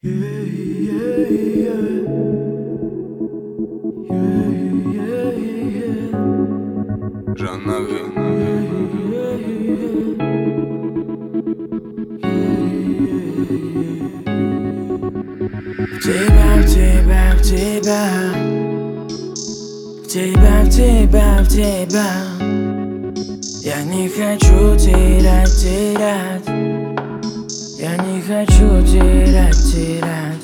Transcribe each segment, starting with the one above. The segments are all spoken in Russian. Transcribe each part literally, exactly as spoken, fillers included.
Жаннави. В тебя, в тебя, в тебя, в тебя, в тебя, в тебя. Я не хочу терять, терять. Я не хочу терять, терять.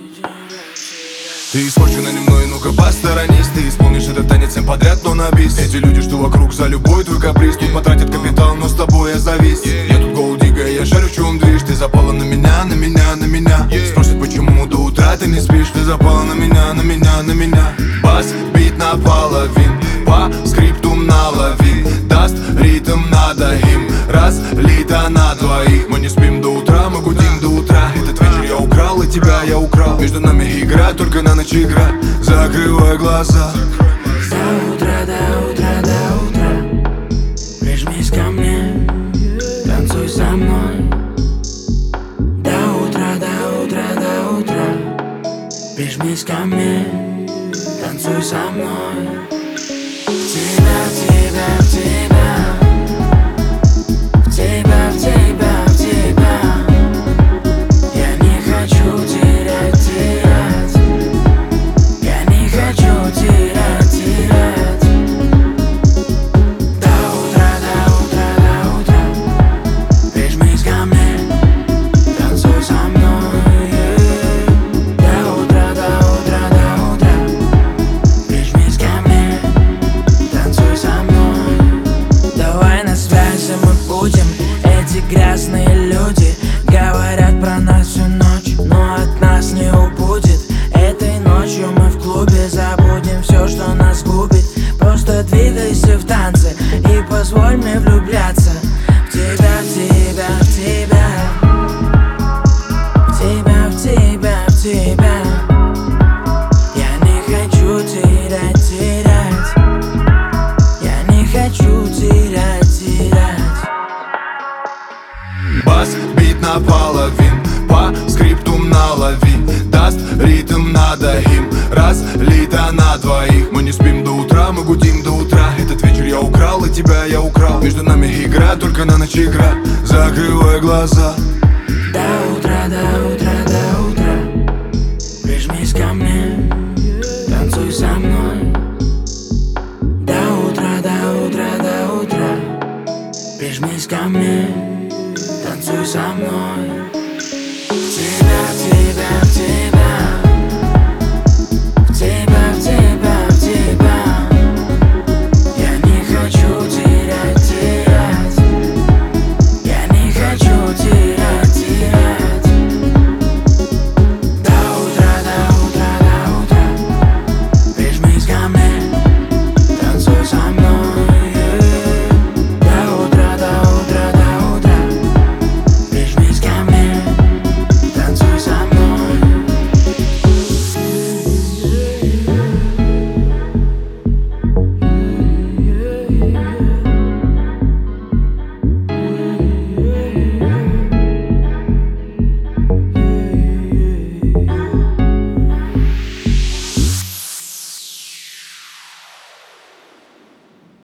Ты испорчена немного, ну-ка посторонись. Ты исполнишь этот танец всем подряд, но на бис. Эти люди, что вокруг, за любой твой каприз. Тут потратят капитал, но с тобой я завис. Я тут голдига, я шарю, в чем движ. Ты запала на меня, на меня, на меня. Спросят, почему до утра ты не спишь. Ты запала на меня, на меня, на меня. Бас, бит наполовин, по скриптум налови. Даст ритм, надо им разлито на двоих. Мы не спим до утра, мы гудим до утра. Этот вечер я украл, и тебя я украл. Между нами игра, только на ночь игра. Закрывай глаза. До утра, до утра, до утра. Прижмись ко мне, танцуй со мной. До утра, до утра, до утра. Прижмись ко мне, танцуй со мной. В тебя, в тебя, в тебя. В тебя, в тебя, в тебя. Я не хочу терять, терять. Я не хочу терять, терять. До утра, до утра, до утра. Прижмись ко мне, танцуй со мной. До утра, до утра, до утра. Прижмись ко мне, танцуй со мной. Давай на связи мы будем. Эти грязные люди говорят про нас всю ночь, но от нас не убудет. Этой ночью мы в клубе забудем все, что нас губит. Просто двигайся в танце и позволь мне влюбляться в тебя, в тебя, в тебя. В тебя, в тебя, в тебя. Я не хочу терять, терять. Я не хочу терять, терять. Бас, бит наполовин, по скриптум налови. Даст ритм, надо им разлито на двоих. Мы не спим до утра, мы гудим до утра. Этот вечер я украл, и тебя я украл. Между нами игра, только на ночь игра. Закрывай глаза. До утра, до утра, до